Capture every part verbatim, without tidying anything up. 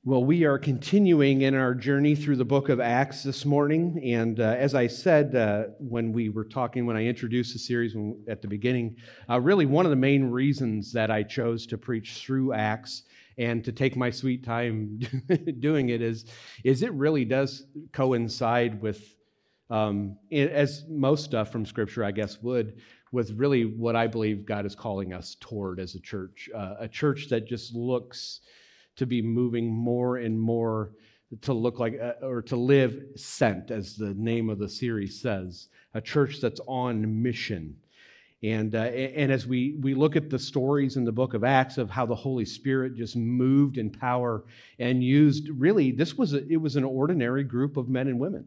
Well, we are continuing in our journey through the book of Acts this morning, and uh, as I said uh, when we were talking, when I introduced the series when, at the beginning, uh, really one of the main reasons that I chose to preach through Acts and to take my sweet time doing it is, is it really does coincide with, um, as most stuff from Scripture, I guess, would, with really what I believe God is calling us toward as a church, uh, a church that just looks to be moving more and more to look like, uh, or to live sent, as the name of the series says, a church that's on mission. And uh, and as we, we look at the stories in the book of Acts of how the Holy Spirit just moved in power and used, really, this was, a, it was an ordinary group of men and women.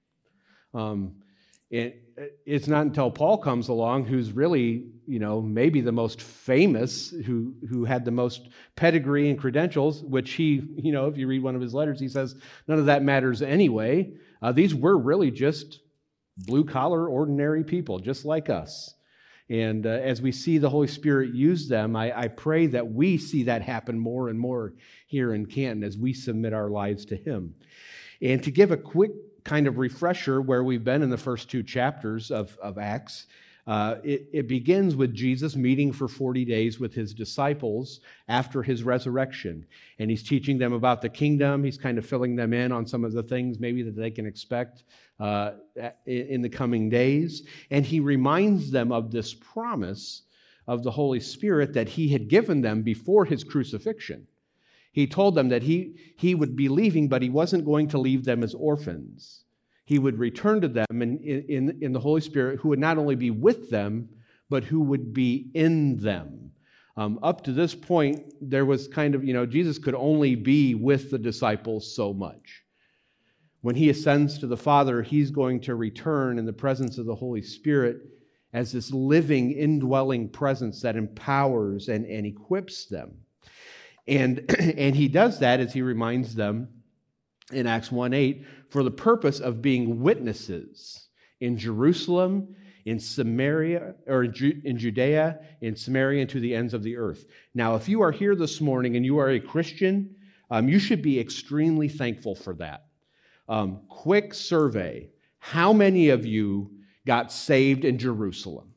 Um, and it's not until Paul comes along, who's really, you know, maybe the most famous, who who had the most pedigree and credentials, which he, you know, if you read one of his letters, he says, none of that matters anyway. Uh, these were really just blue-collar, ordinary people, just like us. And uh, as we see the Holy Spirit use them, I, I pray that we see that happen more and more here in Canton as we submit our lives to Him. And to give a quick kind of refresher where we've been in the first two chapters of, of Acts, uh, it, it begins with Jesus meeting for forty days with his disciples after his resurrection. And he's teaching them about the kingdom. He's kind of filling them in on some of the things maybe that they can expect uh, in the coming days. And he reminds them of this promise of the Holy Spirit that he had given them before his crucifixion. He told them that he, he would be leaving, but he wasn't going to leave them as orphans. He would return to them in, in, in the Holy Spirit, who would not only be with them, but who would be in them. Um, up to this point, there was kind of, you know, Jesus could only be with the disciples so much. When he ascends to the Father, he's going to return in the presence of the Holy Spirit as this living, indwelling presence that empowers and, and equips them. And, and he does that, as he reminds them in Acts one eight, for the purpose of being witnesses in Jerusalem, in Samaria, or in, Ju- in Judea, in Samaria, and to the ends of the earth. Now, if you are here this morning and you are a Christian, um, you should be extremely thankful for that. Um, quick survey. How many of you got saved in Jerusalem?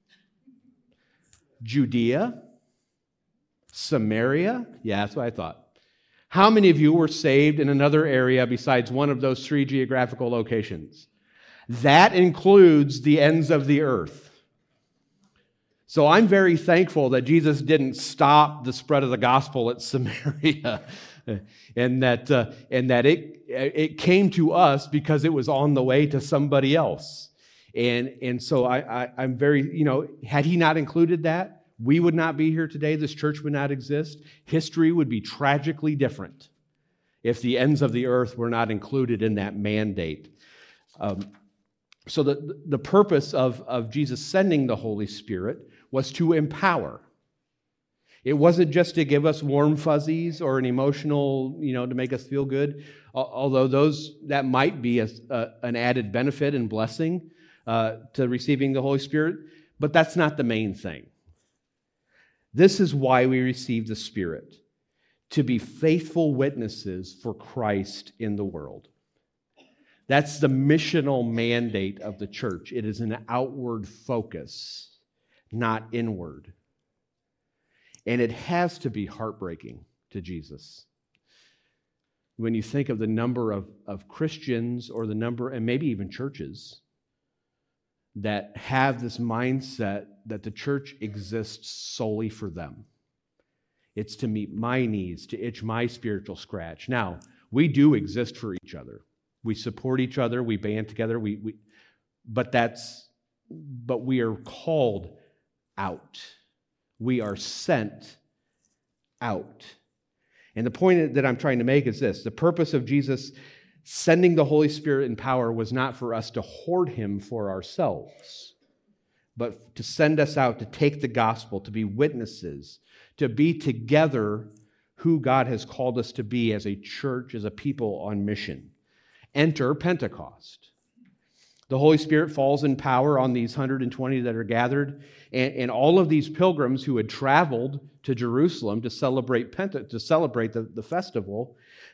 Judea? Samaria? Yeah, that's what I thought. How many of you were saved in another area besides one of those three geographical locations? That includes the ends of the earth. So I'm very thankful that Jesus didn't stop the spread of the gospel at Samaria, and that uh, and that it it came to us because it was on the way to somebody else. And and so I, I I'm very, you know, had he not included that, we would not be here today. This church would not exist. History would be tragically different if the ends of the earth were not included in that mandate. Um, so the, the purpose of, of Jesus sending the Holy Spirit was to empower. It wasn't just to give us warm fuzzies or an emotional, you know, to make us feel good, although those that might be a, a, an added benefit and blessing uh, to receiving the Holy Spirit, but that's not the main thing. This is why we receive the Spirit, to be faithful witnesses for Christ in the world. That's the missional mandate of the church. It is an outward focus, not inward. And it has to be heartbreaking to Jesus. When you think of the number of, of Christians or the number, and maybe even churches, that have this mindset that the church exists solely for them. It's to meet my needs, to itch my spiritual scratch. Now, we do exist for each other. We support each other, we band together, we, we but that's but we are called out. We are sent out. And the point that I'm trying to make is this: the purpose of Jesus sending the Holy Spirit in power was not for us to hoard him for ourselves, but to send us out to take the gospel, to be witnesses, to be together who God has called us to be as a church, as a people on mission. Enter Pentecost. The Holy Spirit falls in power on these one hundred twenty that are gathered, and, and all of these pilgrims who had traveled to Jerusalem to celebrate Pente- to celebrate the, the festival,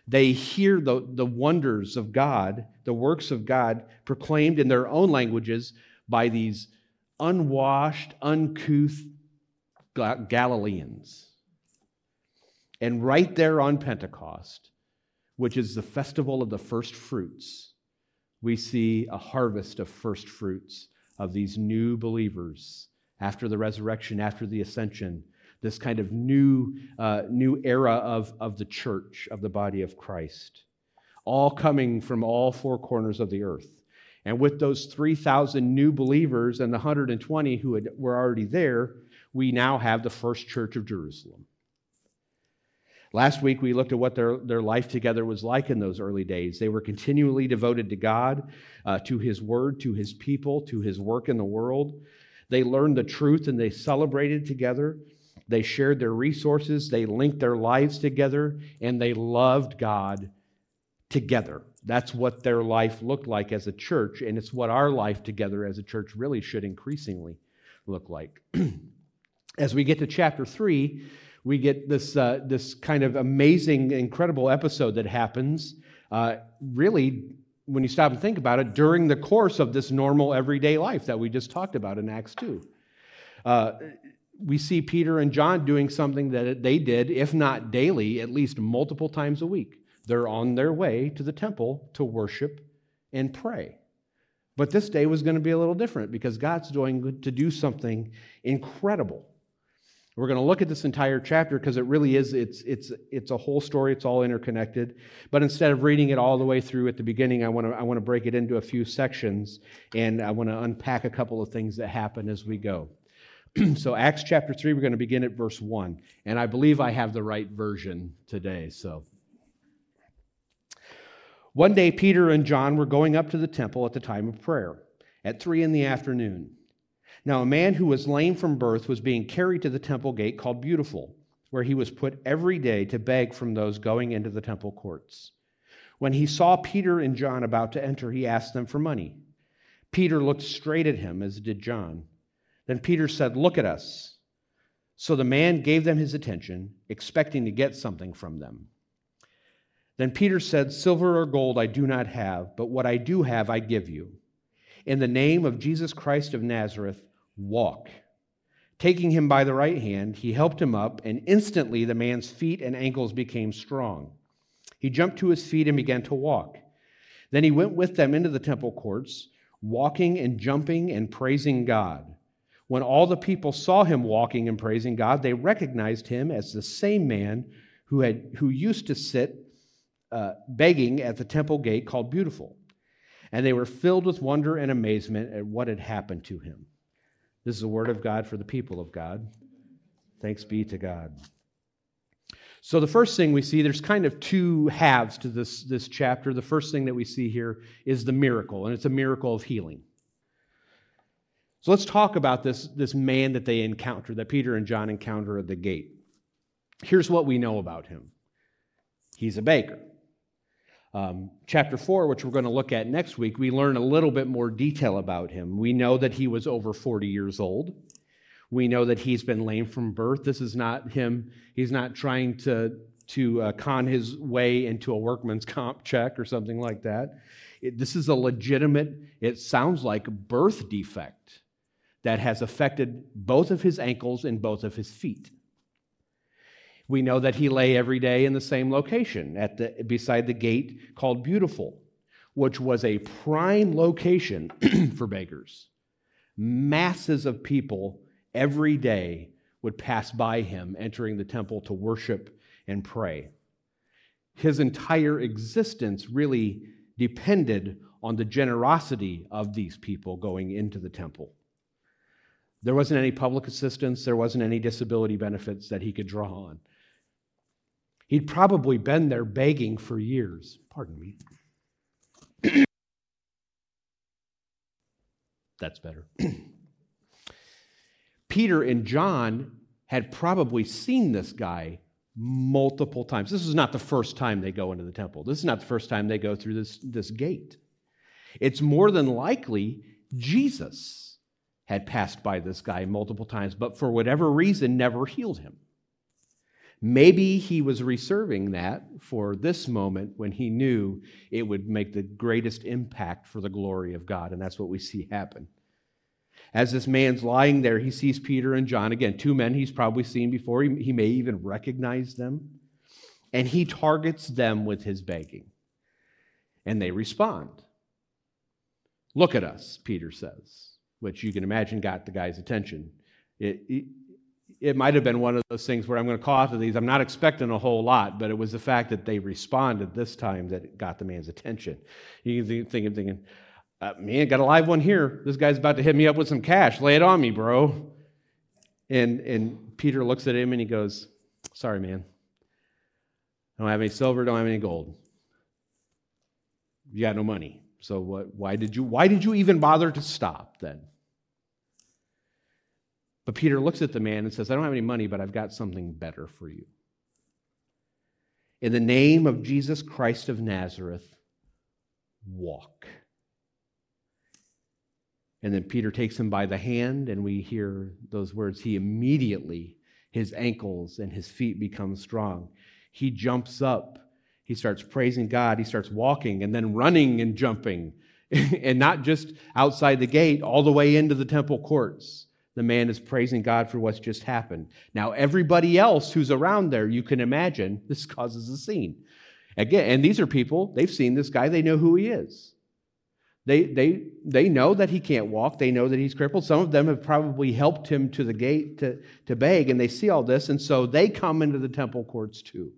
They hear the, the wonders of God, the works of God, proclaimed in their own languages by these unwashed, uncouth Galileans. And right there on Pentecost, which is the festival of the first fruits, we see a harvest of first fruits of these new believers after the resurrection, after the ascension, this kind of new, uh, new era of, of the church, of the body of Christ, all coming from all four corners of the earth. And with those three thousand new believers and the one hundred twenty who had, were already there, we now have the first church of Jerusalem. Last week, we looked at what their, their life together was like in those early days. They were continually devoted to God, uh, to His Word, to His people, to His work in the world. They learned the truth and they celebrated together. They shared their resources. They linked their lives together, and they loved God together. That's what their life looked like as a church, and it's what our life together as a church really should increasingly look like. As we get to chapter three, we get this uh, this kind of amazing, incredible episode that happens, uh, really, when you stop and think about it, during the course of this normal everyday life that we just talked about in Acts two. Uh, we see Peter and John doing something that they did, if not daily, at least multiple times a week. They're on their way to the temple to worship and pray. But this day was going to be a little different because God's going to do something incredible. We're going to look at this entire chapter because it really is, it's it's it's a whole story, it's all interconnected. But instead of reading it all the way through at the beginning, I want to I want to break it into a few sections, and I want to unpack a couple of things that happen as we go. So Acts chapter three, we're going to begin at verse one. And I believe I have the right version today. So one day Peter and John were going up to the temple at the time of prayer, at three in the afternoon. Now, a man who was lame from birth was being carried to the temple gate called Beautiful, where he was put every day to beg from those going into the temple courts. When he saw Peter and John about to enter, he asked them for money. Peter looked straight at him, as did John. Then Peter said, "Look at us." So the man gave them his attention, expecting to get something from them. Then Peter said, "Silver or gold I do not have, but what I do have I give you. In the name of Jesus Christ of Nazareth, walk." Taking him by the right hand, he helped him up, and instantly the man's feet and ankles became strong. He jumped to his feet and began to walk. Then he went with them into the temple courts, walking and jumping and praising God. When all the people saw him walking and praising God, they recognized him as the same man who had who used to sit uh, begging at the temple gate called Beautiful. And they were filled with wonder and amazement at what had happened to him. This is the word of God for the people of God. Thanks be to God. So the first thing we see, there's kind of two halves to this, this chapter. The first thing that we see here is the miracle, and it's a miracle of healing. So let's talk about this, this man that they encounter, that Peter and John encounter at the gate. Here's what we know about him. He's a baker. Um, chapter four, which we're going to look at next week, we learn a little bit more detail about him. We know that he was over forty years old. We know that he's been lame from birth. This is not him. He's not trying to, to uh, con his way into a workman's comp check or something like that. It, this is a legitimate, it sounds like, birth defect that has affected both of his ankles and both of his feet. We know that he lay every day in the same location, at the beside the gate called Beautiful, which was a prime location for beggars. Masses of people every day would pass by him, entering the temple to worship and pray. His entire existence really depended on the generosity of these people going into the temple. There wasn't any public assistance, there wasn't any disability benefits that he could draw on. He'd probably been there begging for years. Pardon me. That's better. Peter and John had probably seen this guy multiple times. This is not the first time they go into the temple. This is not the first time they go through this, this gate. It's more than likely Jesus had passed by this guy multiple times, but for whatever reason never healed him. Maybe he was reserving that for this moment when he knew it would make the greatest impact for the glory of God, and that's what we see happen. As this man's lying there, he sees Peter and John, again, two men he's probably seen before. He, he may even recognize them, and he targets them with his begging, and they respond. "Look at us," Peter says, which you can imagine got the guy's attention. It, it, it might have been one of those things where I'm going to call out to these. I'm not expecting a whole lot, but it was the fact that they responded this time that got the man's attention. You can think, think, thinking, uh, man, got a live one here. This guy's about to hit me up with some cash. Lay it on me, bro. And, and Peter looks at him and he goes, "Sorry, man. I don't have any silver, don't have any gold. You got no money. So what, why did you, why did you even bother to stop then?" But Peter looks at the man and says, "I don't have any money, but I've got something better for you. In the name of Jesus Christ of Nazareth, walk." And then Peter takes him by the hand, and we hear those words. He immediately, his ankles and his feet become strong. He jumps up. He starts praising God. He starts walking and then running and jumping. And not just outside the gate, all the way into the temple courts. The man is praising God for what's just happened. Now, everybody else who's around there, you can imagine, this causes a scene. Again, and these are people, they've seen this guy, they know who he is. They, they, they know that he can't walk. They know that he's crippled. Some of them have probably helped him to the gate to, to beg, and they see all this, and so they come into the temple courts too.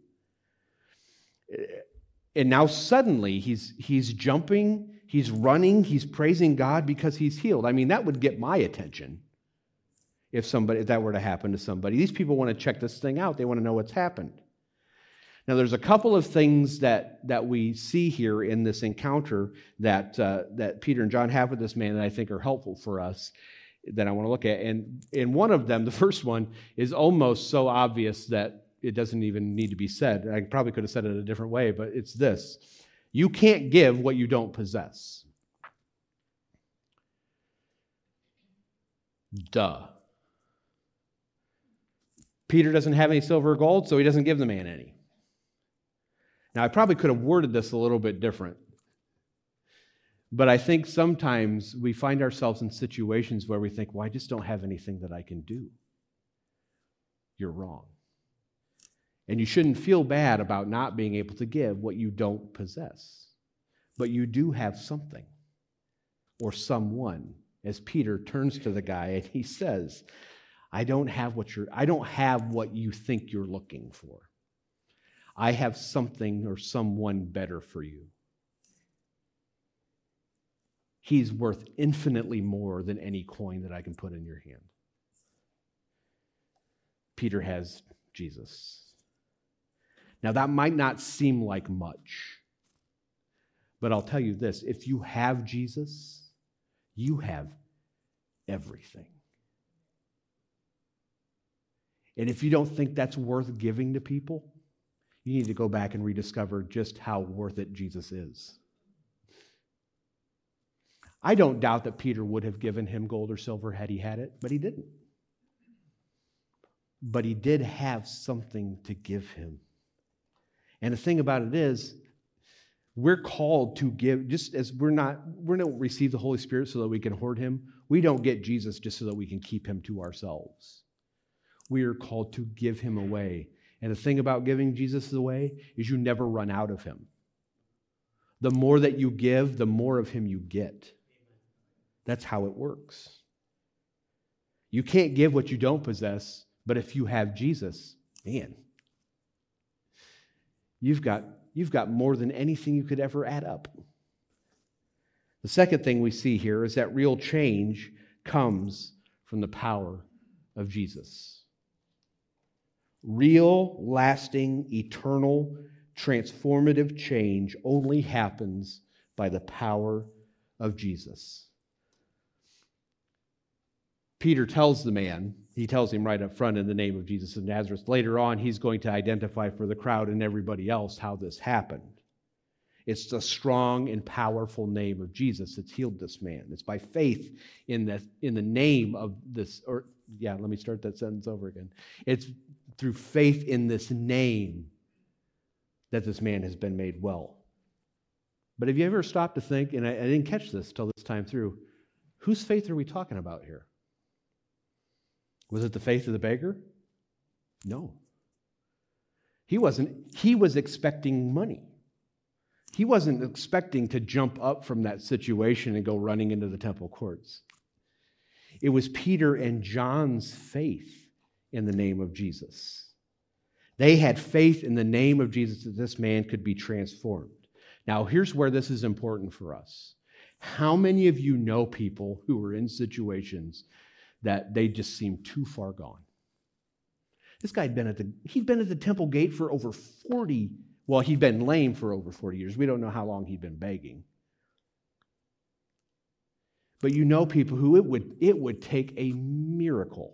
And now suddenly he's, he's jumping, he's running, he's praising God because he's healed. I mean, that would get my attention. If somebody, if that were to happen to somebody. These people want to check this thing out. They want to know what's happened. Now, there's a couple of things that, that we see here in this encounter that, uh, that Peter and John have with this man that I think are helpful for us that I want to look at. And, and one of them, the first one, is almost so obvious that it doesn't even need to be said. I probably could have said it a different way, but it's this. You can't give what you don't possess. Duh. Peter doesn't have any silver or gold, so he doesn't give the man any. Now, I probably could have worded this a little bit different. But I think sometimes we find ourselves in situations where we think, well, I just don't have anything that I can do. You're wrong. And you shouldn't feel bad about not being able to give what you don't possess. But you do have something or someone, as Peter turns to the guy and he says, I don't have what you're, I don't have what you think you're looking for. I have something or someone better for you. He's worth infinitely more than any coin that I can put in your hand. Peter has Jesus. Now, that might not seem like much, but I'll tell you this, if you have Jesus, you have everything. And if you don't think that's worth giving to people, you need to go back and rediscover just how worth it Jesus is. I don't doubt that Peter would have given him gold or silver had he had it, but he didn't. But he did have something to give him. And the thing about it is, we're called to give, just as we're not, we don't receive the Holy Spirit so that we can hoard him. We don't get Jesus just so that we can keep him to ourselves. We are called to give him away. And the thing about giving Jesus away is you never run out of him. The more that you give, the more of him you get. That's how it works. You can't give what you don't possess, but if you have Jesus, man, you've got, you've got more than anything you could ever add up. The second thing we see here is that real change comes from the power of Jesus. Real, lasting, eternal, transformative change only happens by the power of Jesus. Peter tells the man, he tells him right up front in the name of Jesus of Nazareth. Later on, he's going to identify for the crowd and everybody else how this happened. It's the strong and powerful name of Jesus that's healed this man. It's by faith in the, in the name of this, or yeah, let me start that sentence over again. It's through faith in this name that this man has been made well. But have you ever stopped to think, and I, I didn't catch this till this time through, whose faith are we talking about here? Was it the faith of the beggar? No. He wasn't, he was expecting money. He wasn't expecting to jump up from that situation and go running into the temple courts. It was Peter and John's faith in the name of Jesus. They had faith in the name of Jesus that this man could be transformed. Now, here's where this is important for us. How many of you know people who are in situations that they just seem too far gone? This guy had been at the, he'd been at the temple gate for over forty, well, he'd been lame for over forty years. We don't know how long he'd been begging. But you know people who it would, it would take a miracle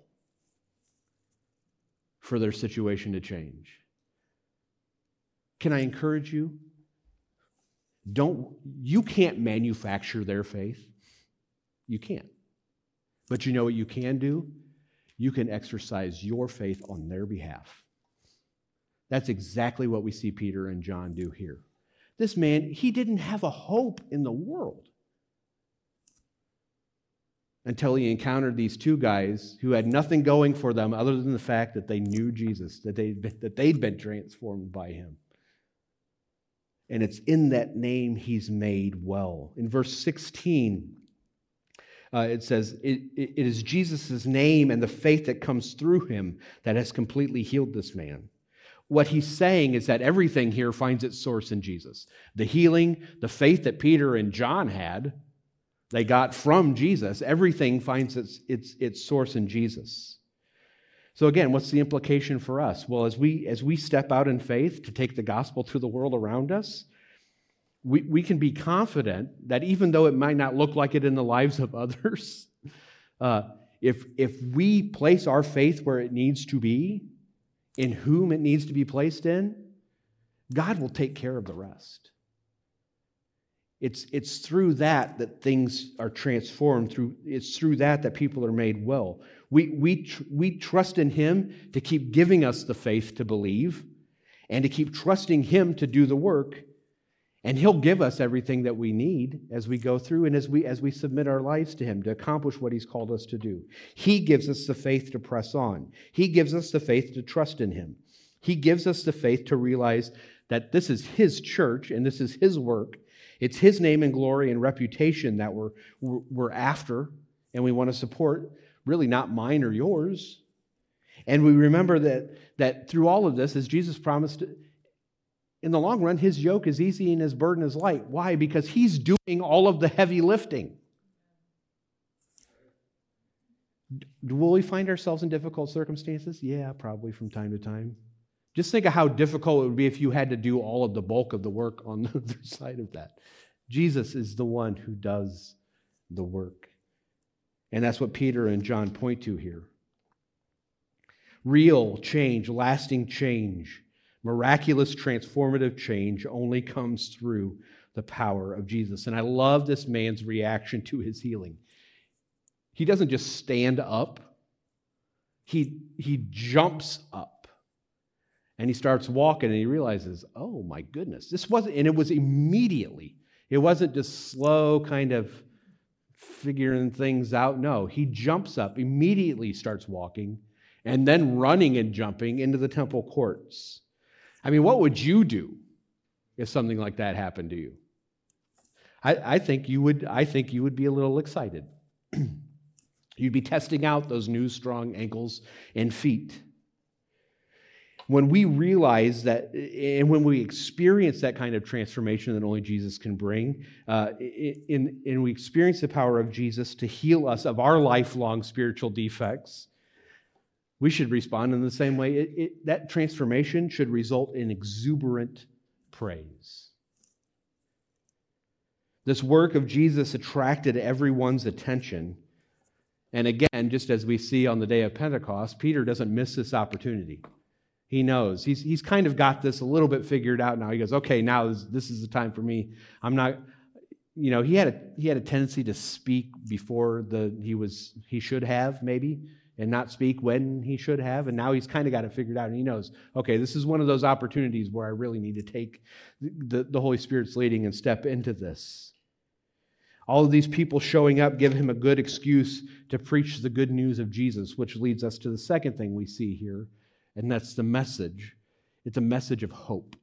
for their situation to change. Can I encourage you? Don't, you can't manufacture their faith. You can't. But you know what you can do? You can exercise your faith on their behalf. That's exactly what we see Peter and John do here. This man, he didn't have a hope in the world until he encountered these two guys who had nothing going for them other than the fact that they knew Jesus, that they'd been, that they'd been transformed by him. And it's in that name he's made well. In verse sixteen, uh, it says, it, it is Jesus' name and the faith that comes through him that has completely healed this man. What he's saying is that everything here finds its source in Jesus. The healing, the faith that Peter and John had, they got from Jesus. Everything finds its, its, its source in Jesus. So again, what's the implication for us? Well, as we as we step out in faith to take the gospel to the world around us, we, we can be confident that even though it might not look like it in the lives of others, uh, if, if we place our faith where it needs to be, in whom it needs to be placed in, God will take care of the rest. It's, it's through that that things are transformed. Through, it's through that that people are made well. We, we, tr- we trust in him to keep giving us the faith to believe and to keep trusting him to do the work. And he'll give us everything that we need as we go through and as we, as we submit our lives to him to accomplish what he's called us to do. He gives us the faith to press on. He gives us the faith to trust in him. He gives us the faith to realize that this is his church and this is his work. It's his name and glory and reputation that we're, we're after and we want to support, really not mine or yours. And we remember that, that through all of this, as Jesus promised, in the long run, his yoke is easy and his burden is light. Why? Because he's doing all of the heavy lifting. Will we find ourselves in difficult circumstances? Yeah, probably from time to time. Just think of how difficult it would be if you had to do all of the bulk of the work on the other side of that. Jesus is the one who does the work. And that's what Peter and John point to here. Real change, lasting change, miraculous transformative change only comes through the power of Jesus. And I love this man's reaction to his healing. He doesn't just stand up. He, he jumps up. And he starts walking and he realizes, oh my goodness, this wasn't, and it was immediately. It wasn't just slow kind of figuring things out. No, he jumps up, immediately starts walking, and then running and jumping into the temple courts. I mean, what would you do if something like that happened to you? I, I think you would, I think you would be a little excited. You'd be testing out those new strong ankles and feet. When we realize that, and when we experience that kind of transformation that only Jesus can bring, uh, in, and we experience the power of Jesus to heal us of our lifelong spiritual defects, we should respond in the same way. It, it, that transformation should result in exuberant praise. This work of Jesus attracted everyone's attention. And again, just as we see on the day of Pentecost, Peter doesn't miss this opportunity. He knows. He's, he's kind of got this a little bit figured out now. He goes, okay, now this, this is the time for me. I'm not, you know, he had a, he had a tendency to speak before the he was he should have, maybe. and not speak when he should have. And now he's kind of got it figured out, and he knows, okay, this is one of those opportunities where I really need to take the, the Holy Spirit's leading and step into this. All of these people showing up give him a good excuse to preach the good news of Jesus, which leads us to the second thing we see here, and that's the message. It's a message of hope.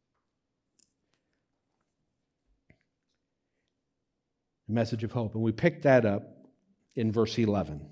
A message of hope. And we pick that up in verse eleven.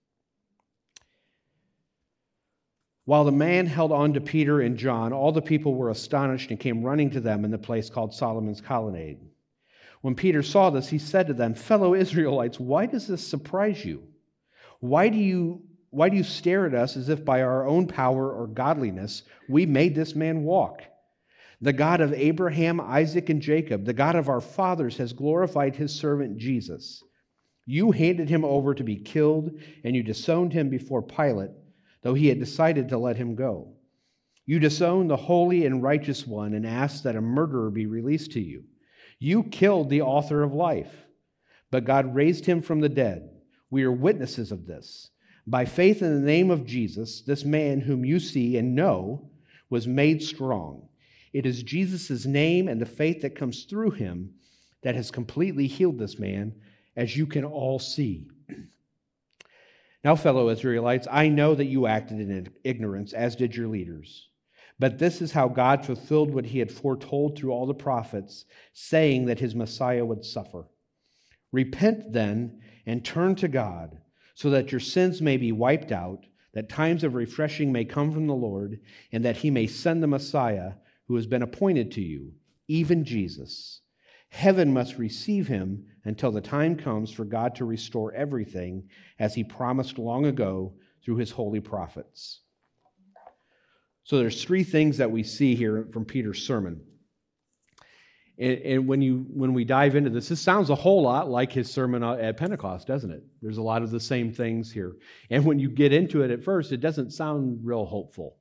While the man held on to Peter and John, all the people were astonished and came running to them in the place called Solomon's Colonnade. When Peter saw this, he said to them, "Fellow Israelites, why does this surprise you? Why do you, why do you stare at us as if by our own power or godliness we made this man walk? The God of Abraham, Isaac, and Jacob, the God of our fathers, has glorified his servant Jesus. You handed him over to be killed, and you disowned him before Pilate, though he had decided to let him go. You disowned the holy and righteous one and asked that a murderer be released to you. You killed the author of life, but God raised him from the dead. We are witnesses of this. By faith in the name of Jesus, this man whom you see and know was made strong. It is Jesus' name and the faith that comes through him that has completely healed this man, as you can all see. Now, fellow Israelites, I know that you acted in ignorance, as did your leaders. But this is how God fulfilled what he had foretold through all the prophets, saying that his Messiah would suffer. Repent then and turn to God, so that your sins may be wiped out, that times of refreshing may come from the Lord, and that he may send the Messiah who has been appointed to you, even Jesus. Heaven must receive him until the time comes for God to restore everything, as he promised long ago through his holy prophets." So there's three things that we see here from Peter's sermon. And, and when you when we dive into this, this sounds a whole lot like his sermon at Pentecost, doesn't it? There's a lot of the same things here. And when you get into it at first, it doesn't sound real hopeful.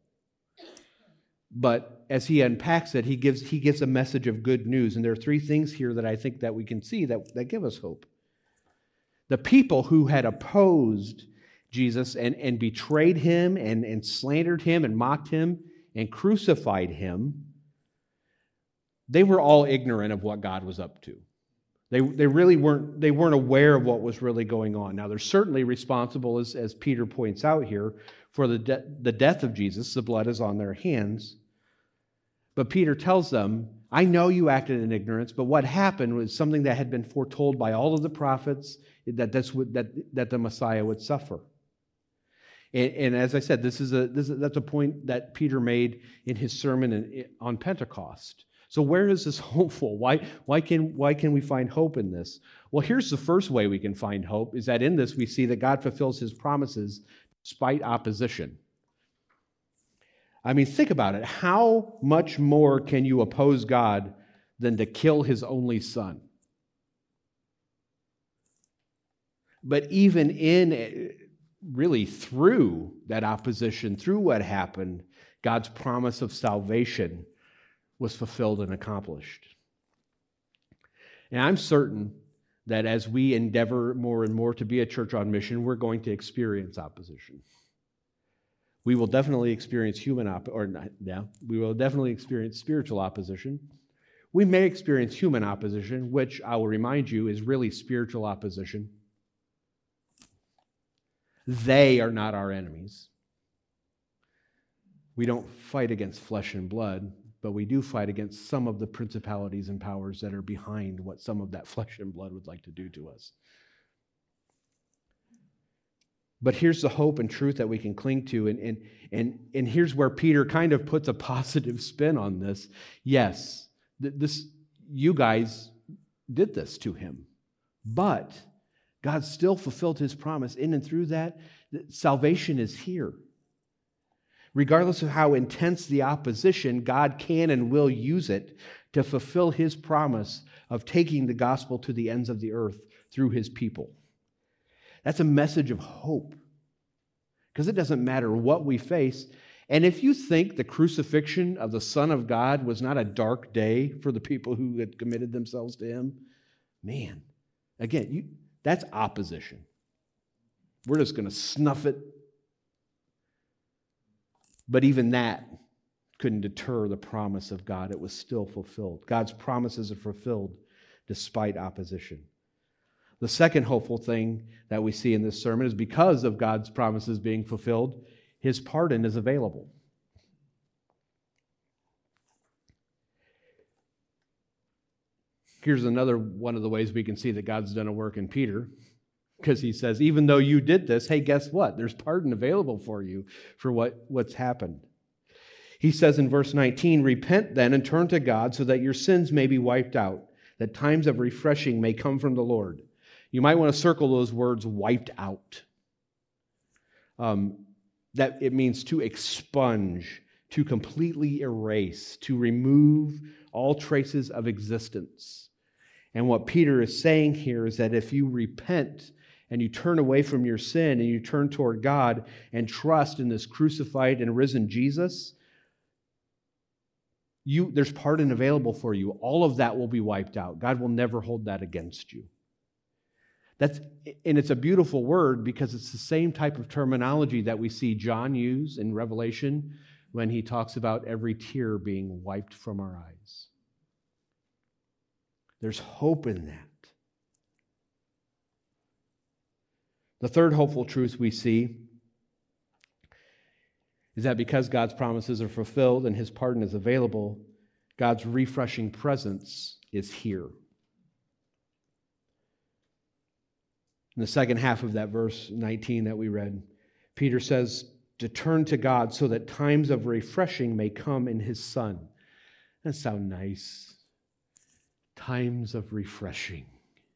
But as he unpacks it, he gives he gives a message of good news. And there are three things here that I think that we can see that, that give us hope. The people who had opposed Jesus and, and betrayed him and, and slandered him and mocked him and crucified him, they were all ignorant of what God was up to. They, they really weren't, they weren't aware of what was really going on. Now, they're certainly responsible, as, as Peter points out here, for the, de- the death of Jesus. The blood is on their hands. But Peter tells them, I know you acted in ignorance, but what happened was something that had been foretold by all of the prophets, that, this would, that, that the Messiah would suffer. And, and as I said, this is a this is, that's a point that Peter made in his sermon in, on Pentecost. So where is this hopeful? Why why can why can we find hope in this? Well, here's the first way we can find hope, is that in this we see that God fulfills his promises despite opposition. I mean, think about it. How much more can you oppose God than to kill his only son? But even in really through that opposition, through what happened, God's promise of salvation was fulfilled and accomplished. And I'm certain that as we endeavor more and more to be a church on mission, we're going to experience opposition. We will definitely experience human op- or not, yeah, we will definitely experience spiritual opposition. We may experience human opposition, which I will remind you is really spiritual opposition. They are not our enemies. We don't fight against flesh and blood, but we do fight against some of the principalities and powers that are behind what some of that flesh and blood would like to do to us. But here's the hope and truth that we can cling to, and, and, and, and here's where Peter kind of puts a positive spin on this. Yes, this you guys did this to him, but God still fulfilled his promise. In and through that, salvation is here. Regardless of how intense the opposition, God can and will use it to fulfill his promise of taking the gospel to the ends of the earth through his people. That's a message of hope, because it doesn't matter what we face. And if you think the crucifixion of the Son of God was not a dark day for the people who had committed themselves to him, man, again, you, that's opposition. We're just going to snuff it But even that couldn't deter the promise of God. It was still fulfilled. God's promises are fulfilled despite opposition. The second hopeful thing that we see in this sermon is because of God's promises being fulfilled, His pardon is available. Here's another one of the ways we can see that God's done a work in Peter, because he says, even though you did this, hey, guess what? There's pardon available for you for what, what's happened. He says in verse nineteen, repent then and turn to God so that your sins may be wiped out, that times of refreshing may come from the Lord. You might want to circle those words, wiped out. Um, that it means to expunge, to completely erase, to remove all traces of existence. And what Peter is saying here is that if you repent and you turn away from your sin and you turn toward God and trust in this crucified and risen Jesus, you, there's pardon available for you. All of that will be wiped out. God will never hold that against you. That's, and it's a beautiful word because it's the same type of terminology that we see John use in Revelation when he talks about every tear being wiped from our eyes. There's hope in that. The third hopeful truth we see is that because God's promises are fulfilled and His pardon is available, God's refreshing presence is here. In the second half of that verse nineteen that we read, Peter says to turn to God so that times of refreshing may come in His Son. That sounds nice. Times of refreshing.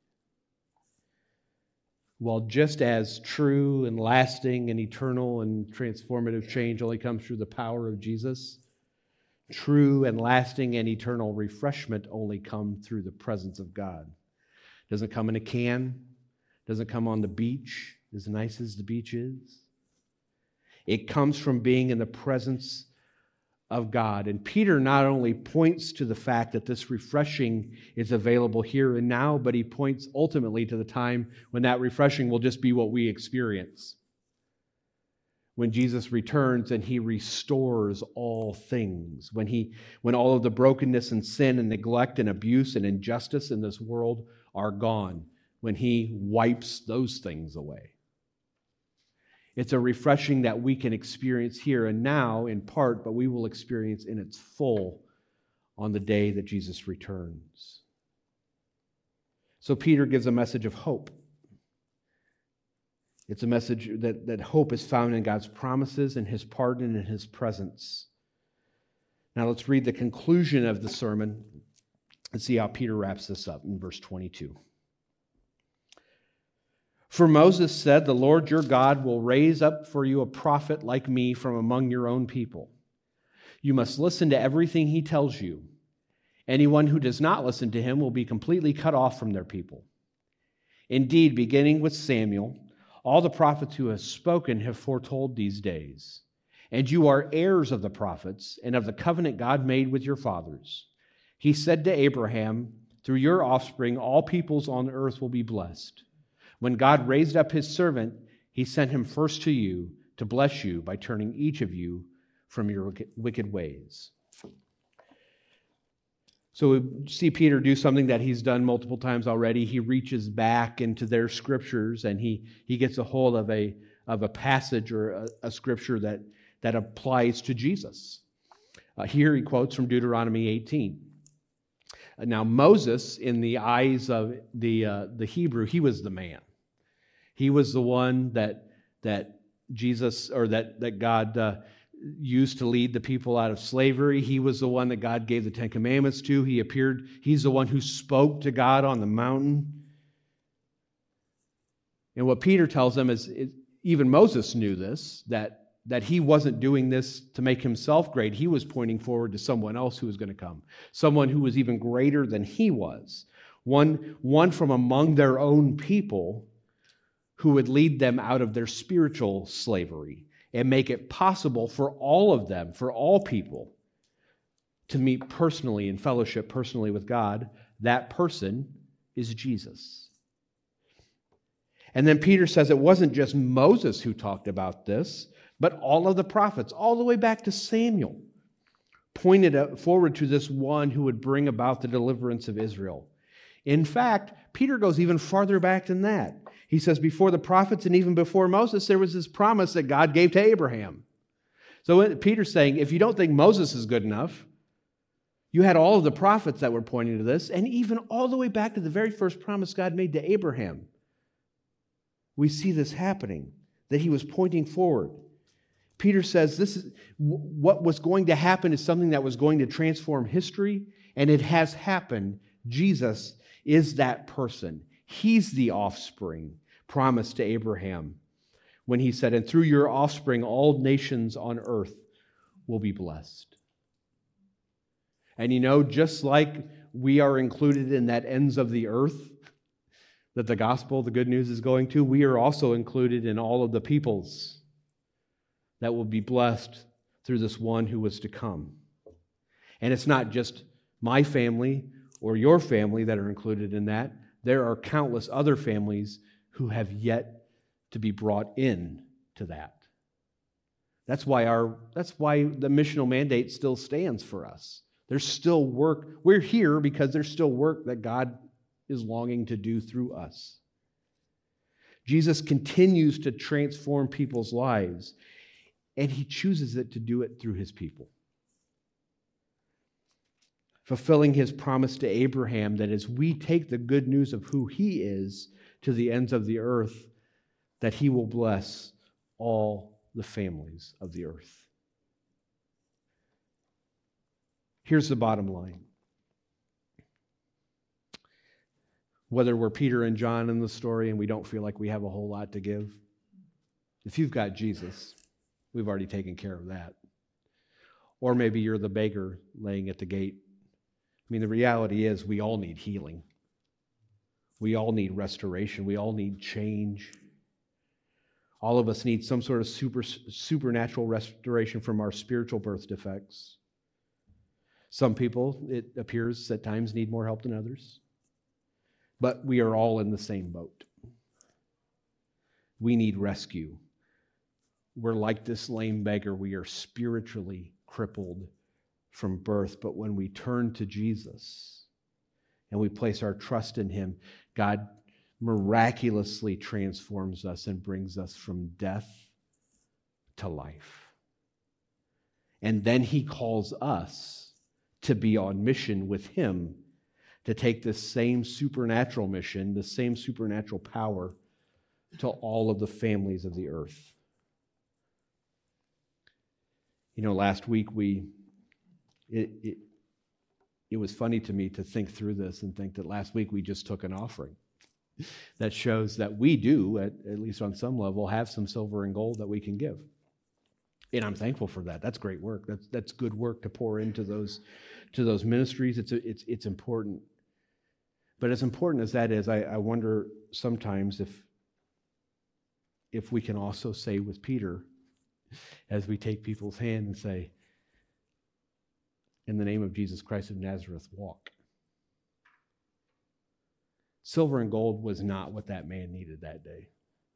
Well, just as true and lasting and eternal and transformative change only comes through the power of Jesus, true and lasting and eternal refreshment only come through the presence of God. It doesn't come in a can. Doesn't come on the beach, as nice as the beach is. It comes from being in the presence of God. And Peter not only points to the fact that this refreshing is available here and now, but he points ultimately to the time when that refreshing will just be what we experience. When Jesus returns and He restores all things. When he, when all of the brokenness and sin and neglect and abuse and injustice in this world are gone. When He wipes those things away. It's a refreshing that we can experience here and now in part, but we will experience in its full on the day that Jesus returns. So Peter gives a message of hope. It's a message that, that hope is found in God's promises and His pardon and His presence. Now let's read the conclusion of the sermon and see how Peter wraps this up in verse twenty-two. For Moses said, the Lord your God will raise up for you a prophet like me from among your own people. You must listen to everything he tells you. Anyone who does not listen to him will be completely cut off from their people. Indeed, beginning with Samuel, all the prophets who have spoken have foretold these days. And you are heirs of the prophets and of the covenant God made with your fathers. He said to Abraham, through your offspring, all peoples on earth will be blessed. When God raised up His servant, He sent him first to you to bless you by turning each of you from your wicked ways. So we see Peter do something that he's done multiple times already. He reaches back into their scriptures and he, he gets a hold of a, of a passage or a, a scripture that, that applies to Jesus. Uh, here he quotes from Deuteronomy eighteen. Now, Moses, in the eyes of the, uh, the Hebrew, he was the man. He was the one that that Jesus or that that God uh, used to lead the people out of slavery. He was the one that God gave the Ten Commandments to. He appeared. He's the one who spoke to God on the mountain. And what Peter tells them is, is even Moses knew this, that that he wasn't doing this to make himself great. He was pointing forward to someone else who was going to come, someone who was even greater than he was, one one from among their own people, who would lead them out of their spiritual slavery and make it possible for all of them, for all people, to meet personally and fellowship personally with God. That person is Jesus. And then Peter says it wasn't just Moses who talked about this. But all of the prophets, all the way back to Samuel, pointed forward to this one who would bring about the deliverance of Israel. In fact, Peter goes even farther back than that. He says, before the prophets and even before Moses, there was this promise that God gave to Abraham. So Peter's saying, if you don't think Moses is good enough, you had all of the prophets that were pointing to this, and even all the way back to the very first promise God made to Abraham. We see this happening, that he was pointing forward. Peter says this is what was going to happen is something that was going to transform history, and it has happened. Jesus is that person. He's the offspring promised to Abraham when he said, and through your offspring, all nations on earth will be blessed. And you know, just like we are included in that ends of the earth that the gospel, the good news is going to, we are also included in all of the peoples that will be blessed through this one who was to come. And it's not just my family or your family that are included in that. There are countless other families who have yet to be brought in to that. That's why our that's why the missional mandate still stands for us. There's still work. We're here because there's still work that God is longing to do through us. Jesus continues to transform people's lives, and he chooses it to do it through his people. Fulfilling his promise to Abraham that as we take the good news of who he is to the ends of the earth, that he will bless all the families of the earth. Here's the bottom line. Whether we're Peter and John in the story and we don't feel like we have a whole lot to give, if you've got Jesus, we've already taken care of that. Or maybe you're the beggar laying at the gate. I mean, the reality is we all need healing. We all need restoration. We all need change. All of us need some sort of super, supernatural restoration from our spiritual birth defects. Some people, it appears at times, need more help than others. But we are all in the same boat. We need rescue. We're like this lame beggar. We are spiritually crippled from birth. But when we turn to Jesus and we place our trust in him, God miraculously transforms us and brings us from death to life. And then he calls us to be on mission with him, to take this same supernatural mission, the same supernatural power to all of the families of the earth. You know, last week we, it, it, it was funny to me to think through this and think that last week we just took an offering. That shows that we do, at, at least on some level, have some silver and gold that we can give. And I'm thankful for that. That's great work. That's that's good work to pour into those to those ministries. It's a, it's it's important. But as important as that is, I, I wonder sometimes if if we can also say with Peter, as we take people's hand and say, in the name of Jesus Christ of Nazareth, walk. Silver and gold was not what that man needed that day.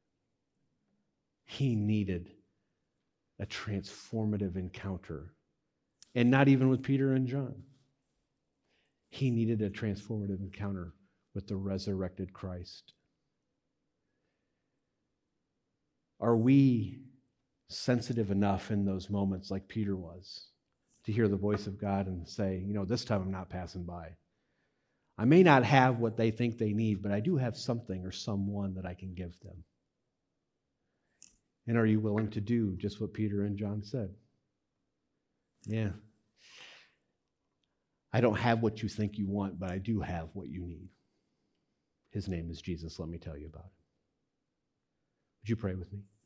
He needed a transformative encounter. And not even with Peter and John. He needed a transformative encounter with the resurrected Christ. Are we sensitive enough in those moments, like Peter was, to hear the voice of God and say, you know, this time I'm not passing by. I may not have what they think they need, but I do have something or someone that I can give them. And are you willing to do just what Peter and John said? Yeah. I don't have what you think you want, but I do have what you need. His name is Jesus. Let me tell you about it. Would you pray with me?